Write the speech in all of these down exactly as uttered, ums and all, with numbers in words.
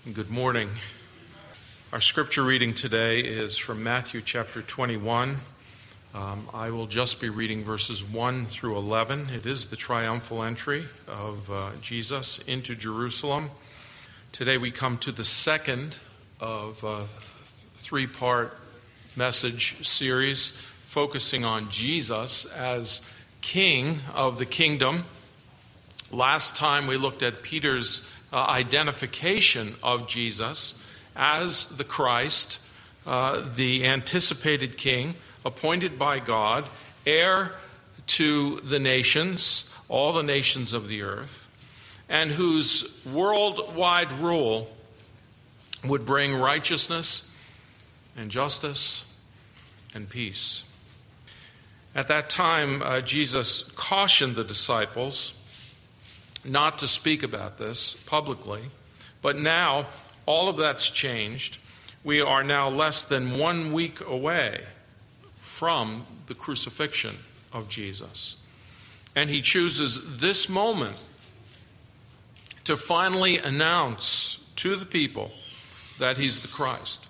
Good morning. Our scripture reading today is from Matthew chapter twenty-one. Um, I will just be reading verses one through eleven. It is the triumphal entry of uh, Jesus into Jerusalem. Today we come to the second of a three-part message series focusing on Jesus as King of the kingdom. Last time we looked at Peter's Uh, identification of Jesus as the Christ, uh, the anticipated king, appointed by God, heir to the nations, all the nations of the earth, and whose worldwide rule would bring righteousness and justice and peace. At that time, uh, Jesus cautioned the disciples not to speak about this publicly, but now all of that's changed. We are now less than one week away from the crucifixion of Jesus. And he chooses this moment to finally announce to the people that he's the Christ,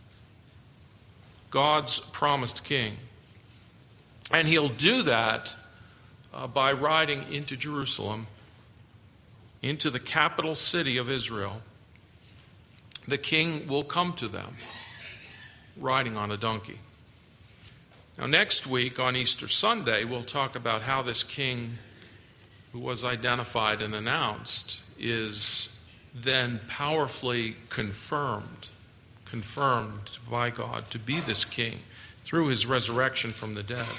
God's promised king. And he'll do that uh, by riding into Jerusalem, into the capital city of Israel. The king will come to them riding on a donkey. Now, next week on Easter Sunday, we'll talk about how this king who was identified and announced is then powerfully confirmed, confirmed by God to be this king through his resurrection from the dead.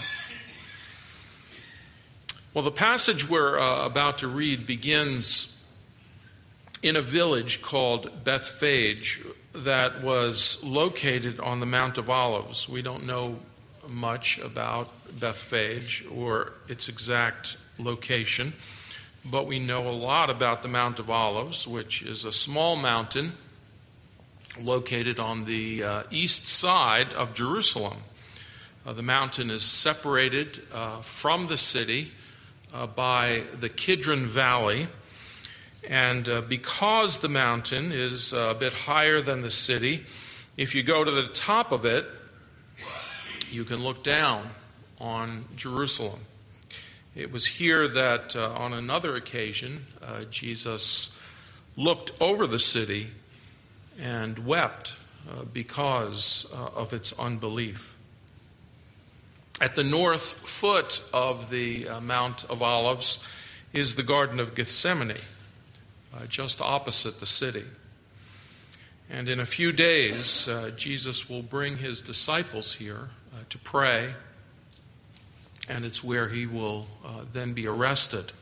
Well, the passage we're uh, about to read begins in a village called Bethphage that was located on the Mount of Olives. We don't know much about Bethphage or its exact location, but we know a lot about the Mount of Olives, which is a small mountain located on the uh, east side of Jerusalem. Uh, the mountain is separated uh, from the city Uh, by the Kidron Valley, and uh, because the mountain is uh, a bit higher than the city, if you go to the top of it, you can look down on Jerusalem. It was here that uh, on another occasion, uh, Jesus looked over the city and wept uh, because uh, of its unbelief. At the north foot of the uh, Mount of Olives is the Garden of Gethsemane, uh, just opposite the city. And in a few days, uh, Jesus will bring his disciples here uh, to pray, and it's where he will uh, then be arrested.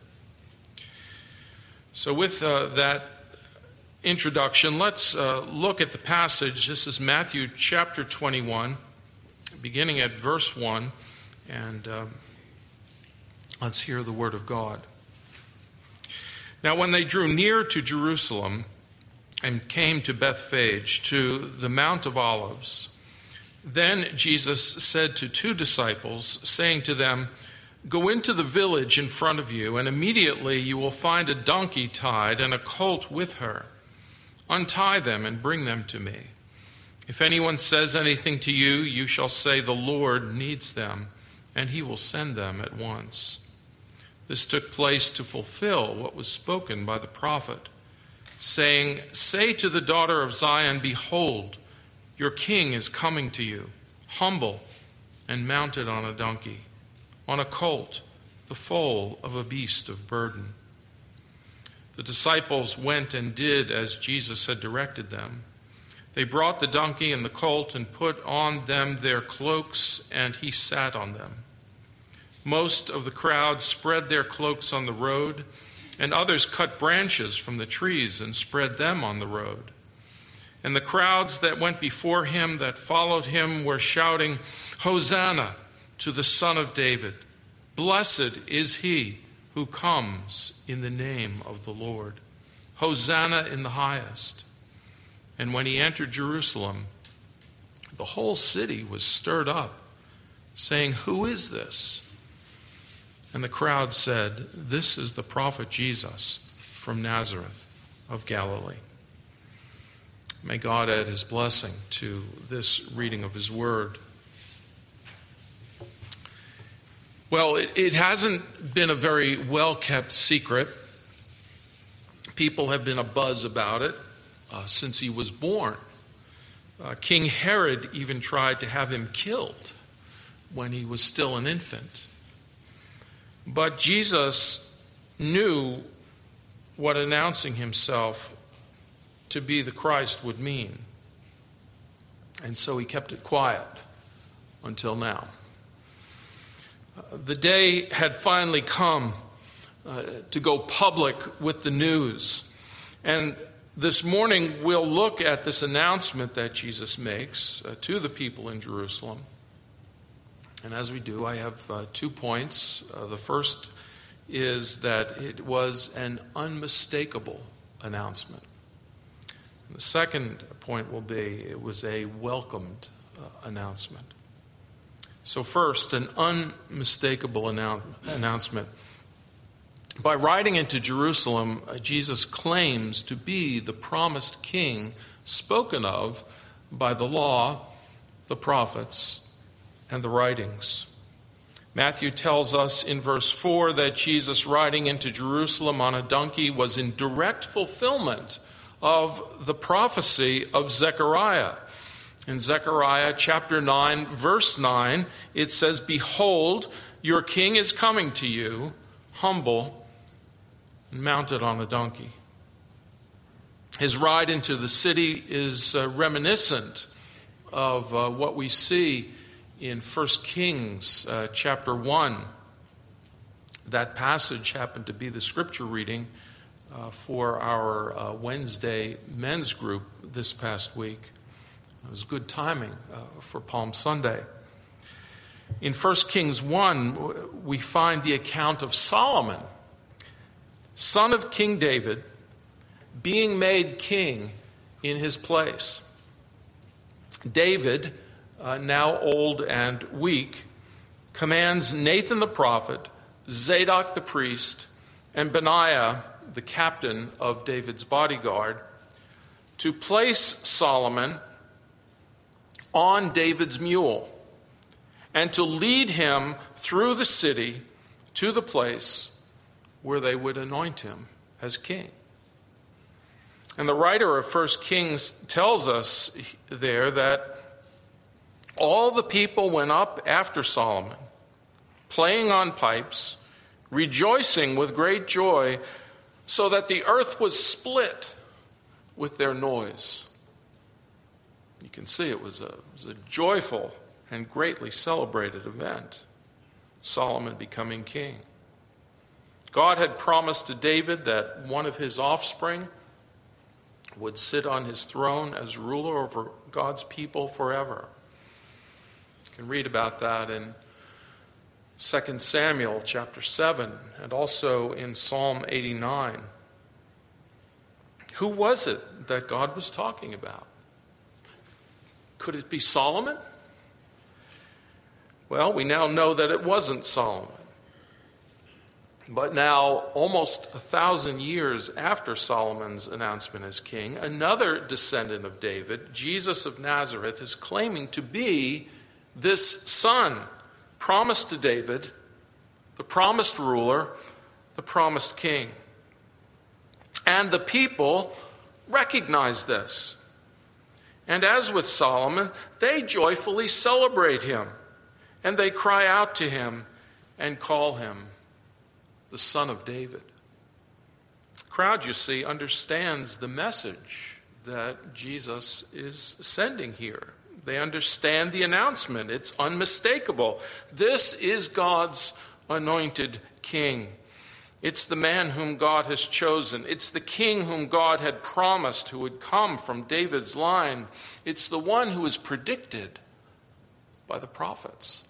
So with uh, that introduction, let's uh, look at the passage. This is Matthew chapter twenty-one, beginning at verse one. And uh, let's hear the word of God. Now, when they drew near to Jerusalem and came to Bethphage, to the Mount of Olives, then Jesus said to two disciples, saying to them, "Go into the village in front of you, and immediately you will find a donkey tied and a colt with her. Untie them and bring them to me. If anyone says anything to you, you shall say, 'The Lord needs them,' and he will send them at once." This took place to fulfill what was spoken by the prophet, saying, "Say to the daughter of Zion, Behold, your king is coming to you, humble and mounted on a donkey, on a colt, the foal of a beast of burden." The disciples went and did as Jesus had directed them. They brought the donkey and the colt and put on them their cloaks, and he sat on them. Most of the crowd spread their cloaks on the road, and others cut branches from the trees and spread them on the road. And the crowds that went before him, that followed him, were shouting, "Hosanna to the Son of David! Blessed is he who comes in the name of the Lord! Hosanna in the highest!" And when he entered Jerusalem, the whole city was stirred up, saying, "Who is this?" And the crowd said, "This is the prophet Jesus from Nazareth of Galilee." May God add his blessing to this reading of his word. Well, it, it hasn't been a very well-kept secret. People have been abuzz about it uh, since he was born. Uh, King Herod even tried to have him killed when he was still an infant. But Jesus knew what announcing himself to be the Christ would mean. And so he kept it quiet until now. Uh, the day had finally come uh, to go public with the news. And this morning we'll look at this announcement that Jesus makes uh, to the people in Jerusalem. And as we do, I have uh, two points. Uh, the first is that it was an unmistakable announcement. And the second point will be it was a welcomed uh, announcement. So first, an unmistakable annou- announcement. By riding into Jerusalem, uh, Jesus claims to be the promised king spoken of by the law, the prophets, and the writings. Matthew tells us in verse four that Jesus riding into Jerusalem on a donkey was in direct fulfillment of the prophecy of Zechariah. In Zechariah chapter nine, verse nine, it says, "Behold, your king is coming to you, humble and mounted on a donkey." His ride into the city is uh, reminiscent of uh, what we see in First Kings uh, chapter one. That passage happened to be the scripture reading uh, for our uh, Wednesday men's group this past week. It was good timing uh, for Palm Sunday. In First Kings one, we find the account of Solomon, son of King David, being made king in his place. David, Uh, now old and weak, commands Nathan the prophet, Zadok the priest, and Benaiah, the captain of David's bodyguard, to place Solomon on David's mule and to lead him through the city to the place where they would anoint him as king. And the writer of First Kings tells us there that all the people went up after Solomon, playing on pipes, rejoicing with great joy, so that the earth was split with their noise. You can see it was a, it was a joyful and greatly celebrated event, Solomon becoming king. God had promised to David that one of his offspring would sit on his throne as ruler over God's people forever. You can read about that in Second Samuel chapter seven and also in Psalm eighty-nine. Who was it that God was talking about? Could it be Solomon? Well, we now know that it wasn't Solomon. But now, almost a thousand years after Solomon's announcement as king, another descendant of David, Jesus of Nazareth, is claiming to be this son promised to David, the promised ruler, the promised king. And the people recognize this. And as with Solomon, they joyfully celebrate him, and they cry out to him and call him the Son of David. The crowd, you see, understands the message that Jesus is sending here. They understand the announcement. It's unmistakable. This is God's anointed king. It's the man whom God has chosen. It's the king whom God had promised who would come from David's line. It's the one who is predicted by the prophets.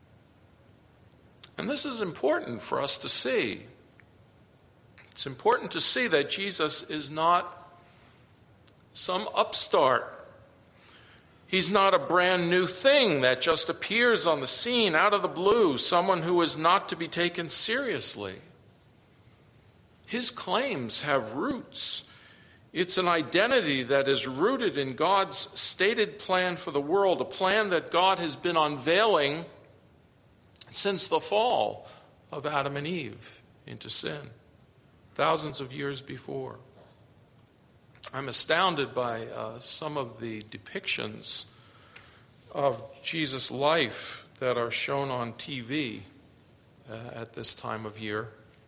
And this is important for us to see. It's important to see that Jesus is not some upstart. He's not a brand new thing that just appears on the scene out of the blue, someone who is not to be taken seriously. His claims have roots It's an identity that is rooted in God's stated plan for the world, a plan that God has been unveiling since the fall of Adam and Eve into sin, thousands of years before. I'm astounded by uh, some of the depictions of Jesus' life that are shown on T V uh, at this time of year.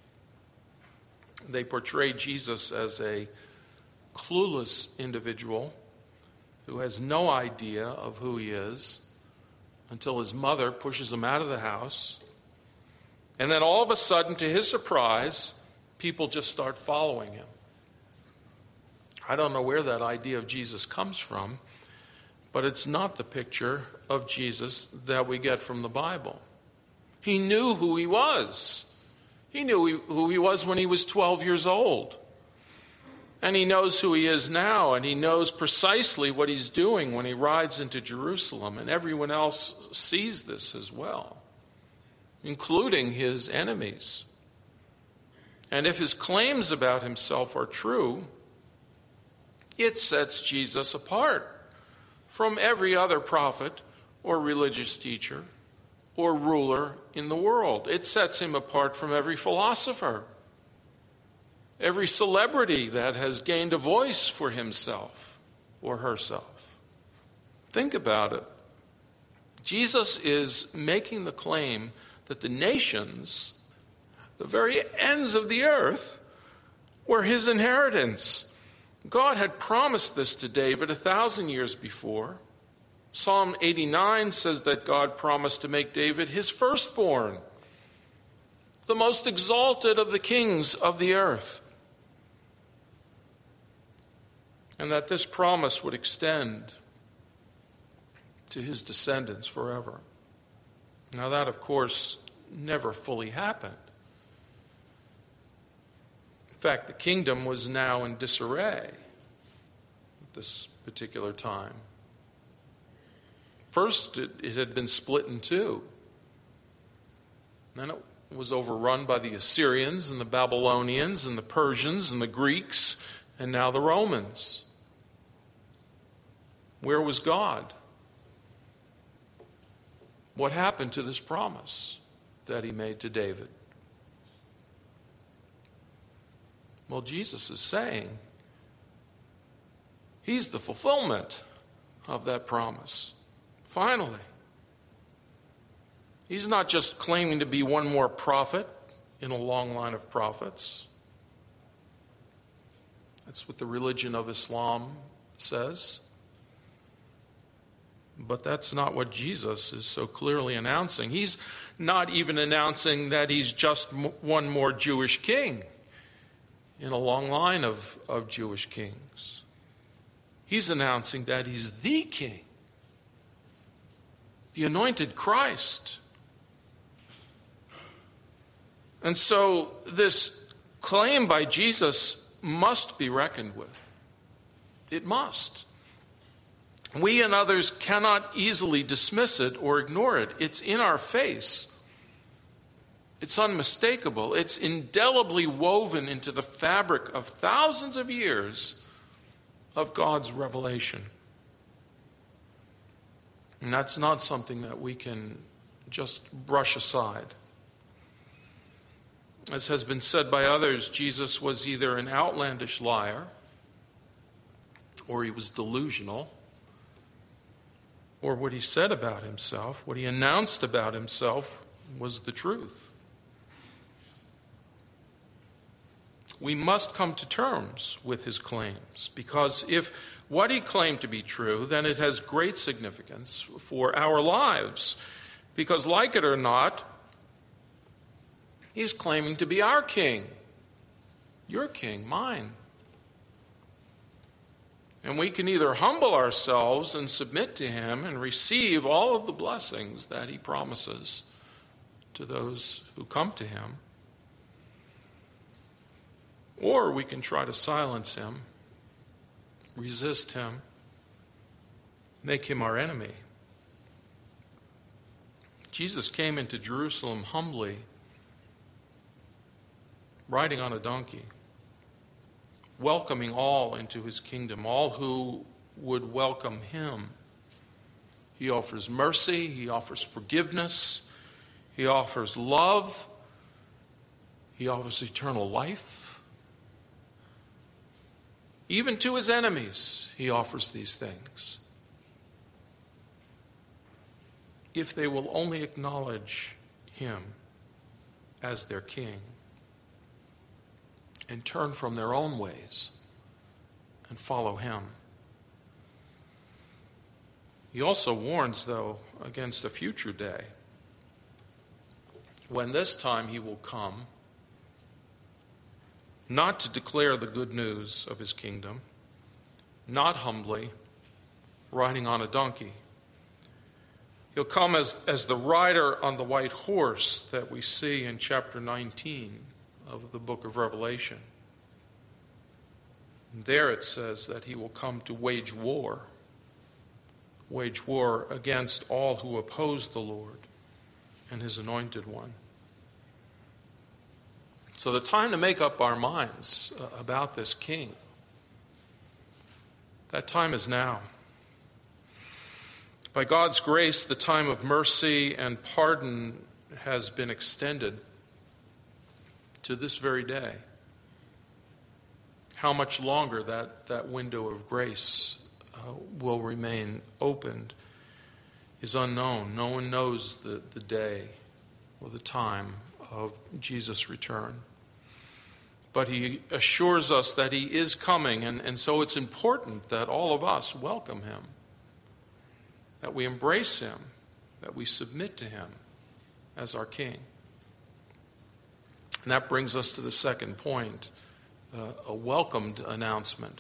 They portray Jesus as a clueless individual who has no idea of who he is until his mother pushes him out of the house. And then all of a sudden, to his surprise, people just start following him. I don't know where that idea of Jesus comes from, but it's not the picture of Jesus that we get from the Bible. He knew who he was. He knew who he was when he was twelve years old. And he knows who he is now, and he knows precisely what he's doing when he rides into Jerusalem, and everyone else sees this as well, including his enemies. And if his claims about himself are true, it sets Jesus apart from every other prophet or religious teacher or ruler in the world. It sets him apart from every philosopher, every celebrity that has gained a voice for himself or herself. Think about it. Jesus is making the claim that the nations, the very ends of the earth, were his inheritance. God had promised this to David a thousand years before. Psalm eighty-nine says that God promised to make David his firstborn, the most exalted of the kings of the earth, and that this promise would extend to his descendants forever. Now that, of course, never fully happened. In fact, the kingdom was now in disarray at this particular time. First, it, it had been split in two. Then it was overrun by the Assyrians and the Babylonians and the Persians and the Greeks, and now the Romans. Where was God? What happened to this promise that he made to David? Well, Jesus is saying he's the fulfillment of that promise. Finally. He's not just claiming to be one more prophet in a long line of prophets. That's what the religion of Islam says. But that's not what Jesus is so clearly announcing. He's not even announcing that he's just one more Jewish king in a long line of, of Jewish kings. He's announcing that he's the king, the anointed Christ. And so this claim by Jesus must be reckoned with. It must. We and others cannot easily dismiss it or ignore it. It's in our face. It's unmistakable. It's indelibly woven into the fabric of thousands of years of God's revelation. And that's not something that we can just brush aside. As has been said by others, Jesus was either an outlandish liar, or he was delusional, or what he said about himself, what he announced about himself, was the truth. We must come to terms with his claims, because if what he claimed to be true, then it has great significance for our lives. Because like it or not, he's claiming to be our king, your king, mine. And we can either humble ourselves and submit to him and receive all of the blessings that he promises to those who come to him, or we can try to silence him, resist him, make him our enemy. Jesus came into Jerusalem humbly, riding on a donkey, welcoming all into his kingdom, all who would welcome him. He offers mercy, he offers forgiveness, he offers love, he offers eternal life. Even to his enemies, he offers these things, if they will only acknowledge him as their king and turn from their own ways and follow him. He also warns, though, against a future day when this time he will come not to declare the good news of his kingdom, not humbly riding on a donkey. He'll come as, as the rider on the white horse that we see in chapter nineteen of the book of Revelation. And there it says that he will come to wage war, wage war against all who oppose the Lord and his anointed one. So the time to make up our minds about this king, that time is now. By God's grace, the time of mercy and pardon has been extended to this very day. How much longer that, that window of grace uh, will remain opened is unknown. No one knows the, the day or the time of Jesus' return. But he assures us that he is coming, and, and so it's important that all of us welcome him, that we embrace him, that we submit to him as our king. And that brings us to the second point, uh, a welcomed announcement.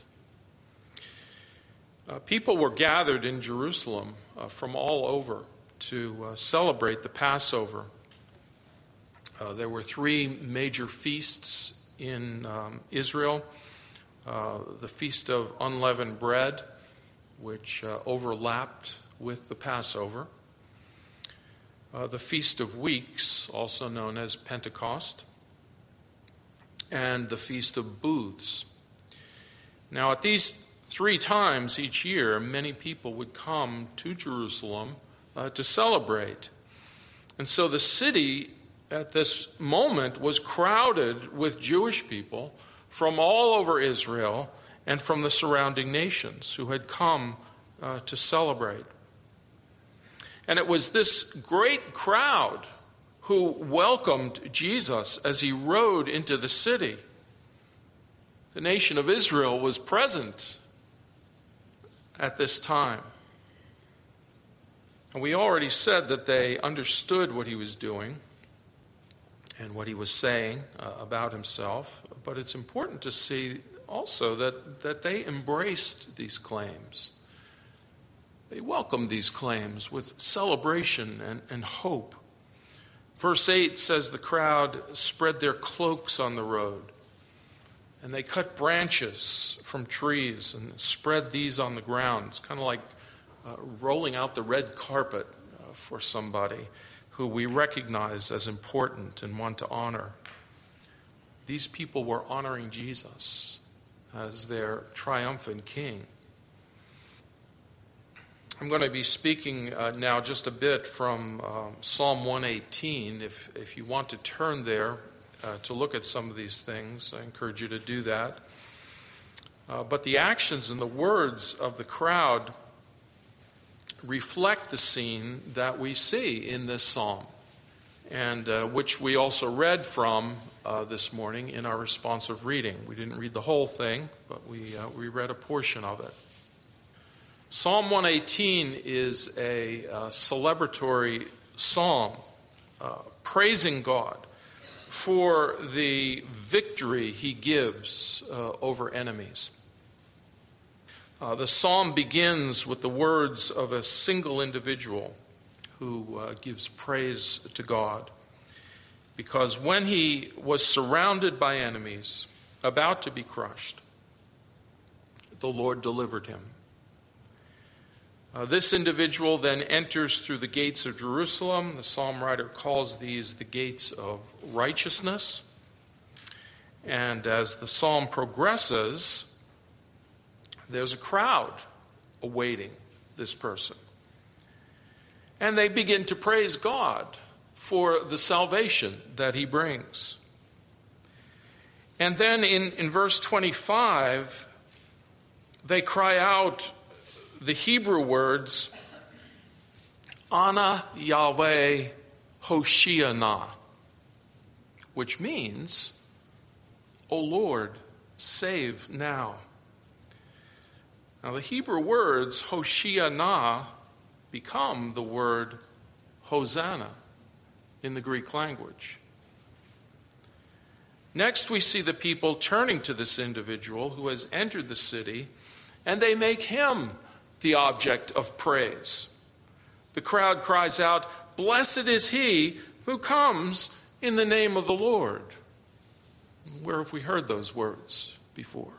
Uh, people were gathered in Jerusalem uh, from all over to uh, celebrate the Passover. Uh, there were three major feasts in um, Israel. Uh, the Feast of Unleavened Bread, which uh, overlapped with the Passover. Uh, the Feast of Weeks, also known as Pentecost. And the Feast of Booths. Now, at these three times each year, many people would come to Jerusalem uh, to celebrate. And so the city at this moment was crowded with Jewish people from all over Israel and from the surrounding nations who had come uh, to celebrate. And it was this great crowd who welcomed Jesus as he rode into the city. The nation of Israel was present at this time. And we already said that they understood what he was doing and what he was saying uh, about himself. But it's important to see also that, that they embraced these claims. They welcomed these claims with celebration and, and hope. Verse eight says the crowd spread their cloaks on the road, and they cut branches from trees and spread these on the ground. It's kind of like uh, rolling out the red carpet uh, for somebody who we recognize as important and want to honor. These people were honoring Jesus as their triumphant king. I'm going to be speaking uh, now just a bit from um, Psalm one eighteen. If, if you want to turn there uh, to look at some of these things, I encourage you to do that. Uh, but the actions and the words of the crowd reflect the scene that we see in this psalm, and uh, which we also read from uh, this morning in our responsive reading. We didn't read the whole thing, but we uh, we read a portion of it. Psalm one eighteen is a uh, celebratory psalm uh, praising God for the victory he gives uh, over enemies. Uh, the psalm begins with the words of a single individual who uh, gives praise to God, because when he was surrounded by enemies, about to be crushed, the Lord delivered him. Uh, this individual then enters through the gates of Jerusalem. The psalm writer calls these the gates of righteousness. And as the psalm progresses, there's a crowd awaiting this person. And they begin to praise God for the salvation that he brings. And then in, in verse twenty-five, they cry out the Hebrew words, Ana Yahweh Hoshiana, which means, O Lord, save now. Now the Hebrew words Hoshiana become the word Hosanna in the Greek language. Next we see the people turning to this individual who has entered the city, and they make him the object of praise. The crowd cries out, Blessed is he who comes in the name of the Lord. Where have we heard those words before?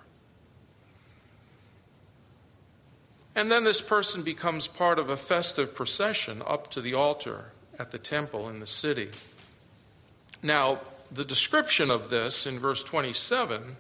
And then this person becomes part of a festive procession up to the altar at the temple in the city. Now, the description of this in verse twenty-seven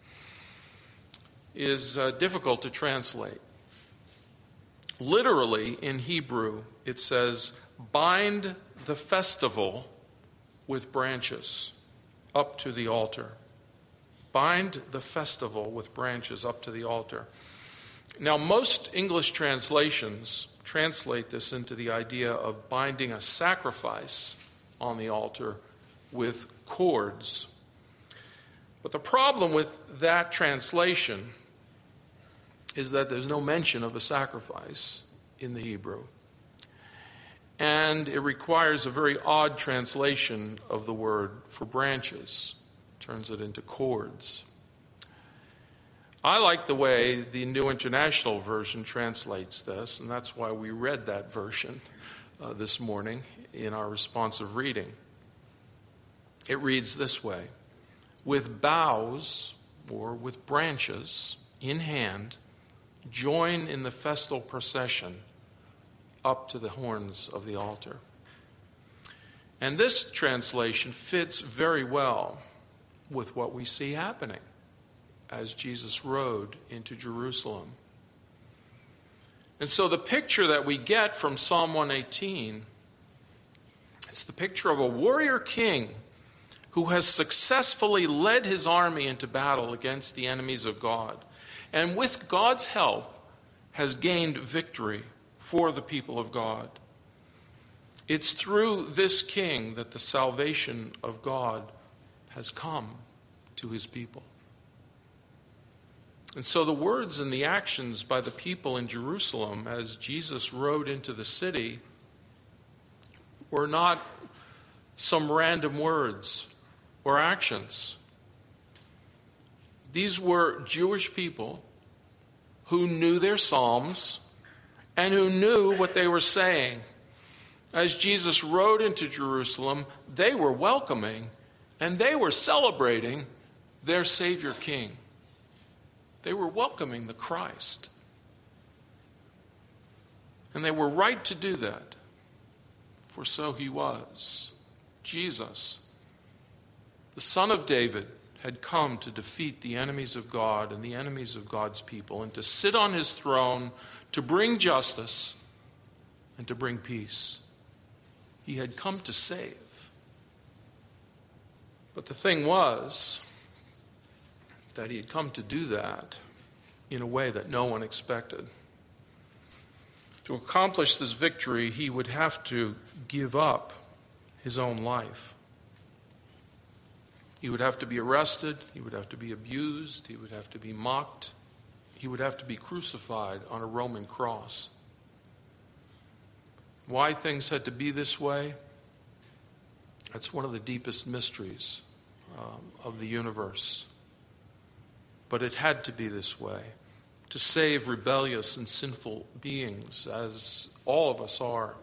is uh, difficult to translate. Literally, in Hebrew, it says, bind the festival with branches up to the altar. Bind the festival with branches up to the altar. Now, most English translations translate this into the idea of binding a sacrifice on the altar with cords. But the problem with that translation is that there's no mention of a sacrifice in the Hebrew. And it requires a very odd translation of the word for branches. Turns it into cords. I like the way the New International Version translates this, and that's why we read that version uh, this morning in our responsive reading. It reads this way, with boughs, or with branches in hand, join in the festal procession up to the horns of the altar. And this translation fits very well with what we see happening as Jesus rode into Jerusalem. And so the picture that we get from Psalm one eighteen, it's the picture of a warrior king who has successfully led his army into battle against the enemies of God, and with God's help has gained victory for the people of God. It's through this king that the salvation of God has come to his people. And so the words and the actions by the people in Jerusalem as Jesus rode into the city were not some random words or actions. These were Jewish people who knew their psalms and who knew what they were saying. As Jesus rode into Jerusalem, they were welcoming and they were celebrating their Savior King. They were welcoming the Christ. And they were right to do that, for so he was. Jesus, the Son of David, had come to defeat the enemies of God and the enemies of God's people, and to sit on his throne, to bring justice and to bring peace. He had come to save. But the thing was that he had come to do that in a way that no one expected. To accomplish this victory, he would have to give up his own life. He would have to be arrested, he would have to be abused, he would have to be mocked, he would have to be crucified on a Roman cross. Why things had to be this way? That's one of the deepest mysteries um, of the universe. But it had to be this way, to save rebellious and sinful beings, as all of us are.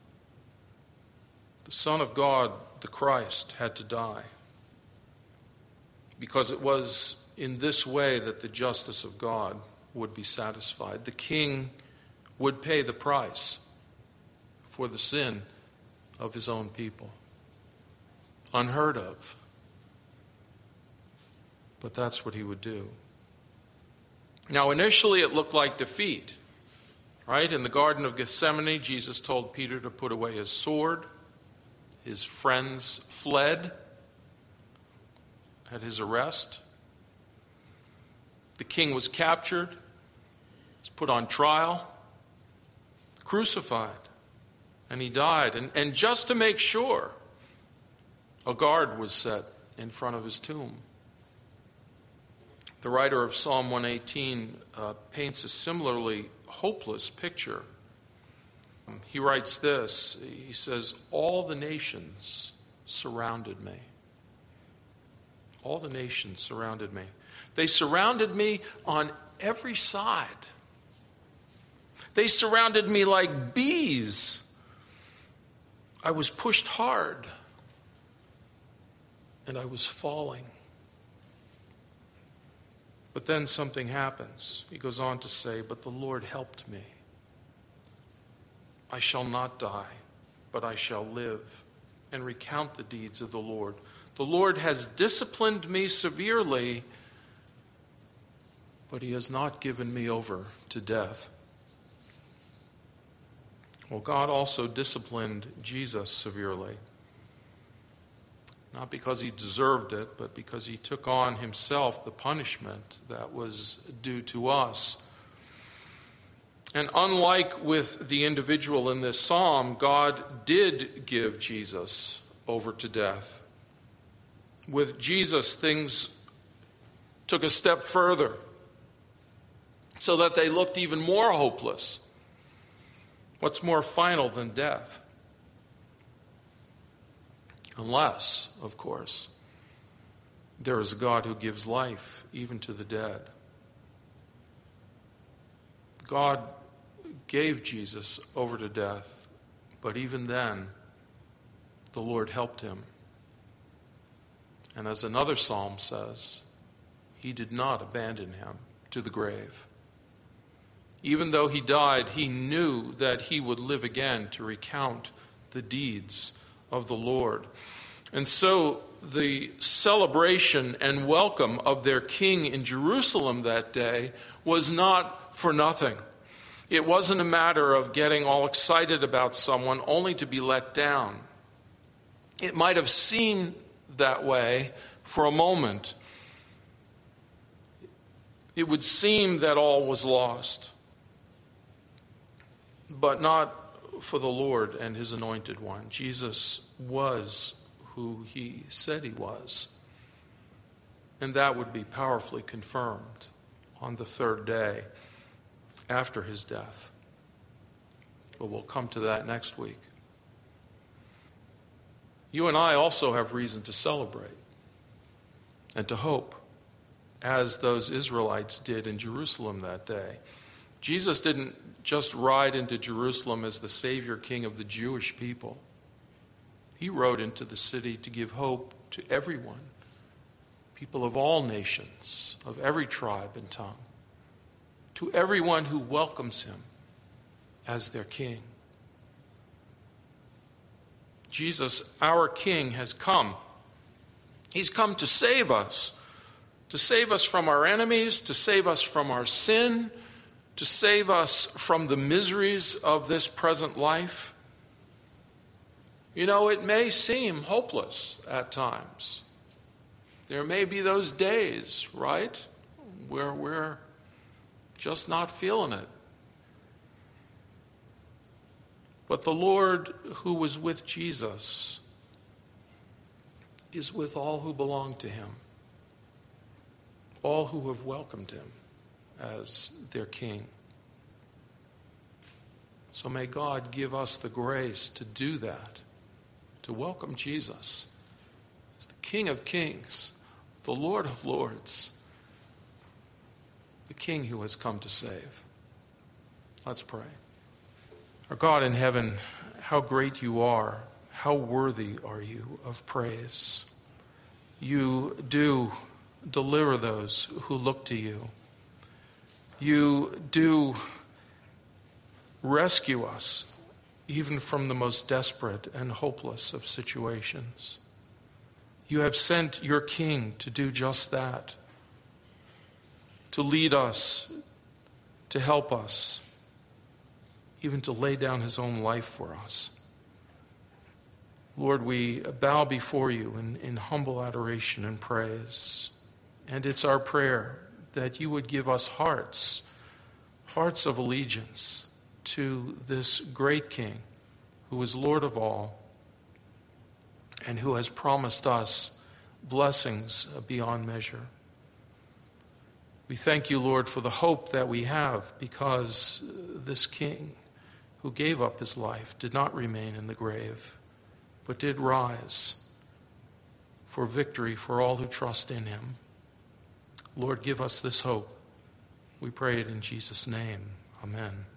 The Son of God, the Christ, had to die, because it was in this way that the justice of God would be satisfied. The King would pay the price for the sin of his own people. Unheard of. But that's what he would do. Now, initially it looked like defeat. Right? In the Garden of Gethsemane, Jesus told Peter to put away his sword. His friends fled at his arrest. The king was captured, was put on trial, crucified, and he died. And, and just to make sure, a guard was set in front of his tomb. The writer of Psalm one eighteen uh, paints a similarly hopeless picture. He writes this, he says, all the nations surrounded me. All the nations surrounded me. They surrounded me on every side. They surrounded me like bees. I was pushed hard, and I was falling. But then something happens. He goes on to say, but the Lord helped me. I shall not die, but I shall live and recount the deeds of the Lord. The Lord has disciplined me severely, but he has not given me over to death. Well, God also disciplined Jesus severely. Not because he deserved it, but because he took on himself the punishment that was due to us. And unlike with the individual in this psalm, God did give Jesus over to death. With Jesus, things took a step further, so that they looked even more hopeless. What's more final than death? Unless, of course, there is a God who gives life even to the dead. God gave Jesus over to death, but even then, the Lord helped him. And as another psalm says, he did not abandon him to the grave. Even though he died, he knew that he would live again to recount the deeds of the Lord. And so the celebration and welcome of their king in Jerusalem that day was not for nothing. It wasn't a matter of getting all excited about someone only to be let down. It might have seemed that way for a moment. It would seem that all was lost, but not for the Lord and his anointed one. Jesus was who he said he was. And that would be powerfully confirmed on the third day after his death. But we'll come to that next week. You and I also have reason to celebrate and to hope, as those Israelites did in Jerusalem that day. Jesus didn't just ride into Jerusalem as the Savior King of the Jewish people. He rode into the city to give hope to everyone, people of all nations, of every tribe and tongue, to everyone who welcomes him as their king. Jesus, our King, has come. He's come to save us, to save us from our enemies, to save us from our sin, to save us from the miseries of this present life. You know, it may seem hopeless at times. There may be those days, right, where we're just not feeling it. But the Lord who was with Jesus is with all who belong to him, all who have welcomed him as their King. So may God give us the grace to do that, to welcome Jesus as the King of Kings, the Lord of Lords, the King who has come to save. Let's pray. Our God in heaven, how great you are, how worthy are you of praise. You do deliver those who look to you. You do rescue us even from the most desperate and hopeless of situations. You have sent your King to do just that, to lead us, to help us, even to lay down his own life for us. Lord, we bow before you in, in humble adoration and praise. And it's our prayer that you would give us hearts, hearts of allegiance to this great King who is Lord of all and who has promised us blessings beyond measure. We thank you, Lord, for the hope that we have because this King who gave up his life did not remain in the grave, but did rise for victory for all who trust in him. Lord, give us this hope. We pray it in Jesus' name. Amen.